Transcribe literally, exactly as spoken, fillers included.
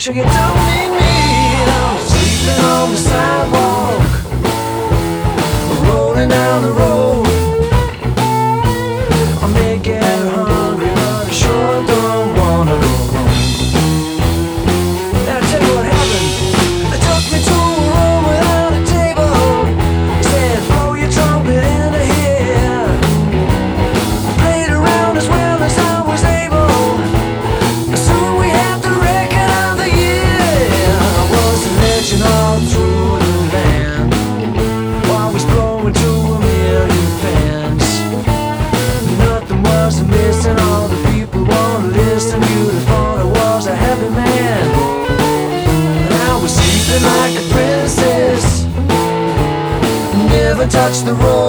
Sure you don't need me. I'm sleeping on the sidewalk, rolling down the road. I may get hungry, but I sure don't wanna go home. And I tell you what happened. They took me to a room without a table. Said, blow your trumpet into here. Played around as well as I was able. Soon we had the record of the year. I was a legend all through the land. I was blowing to a million fans. Nothing was missing, all the people wanna listen. You thought I was a happy man. And I was sleeping like a princess. Never touched the road.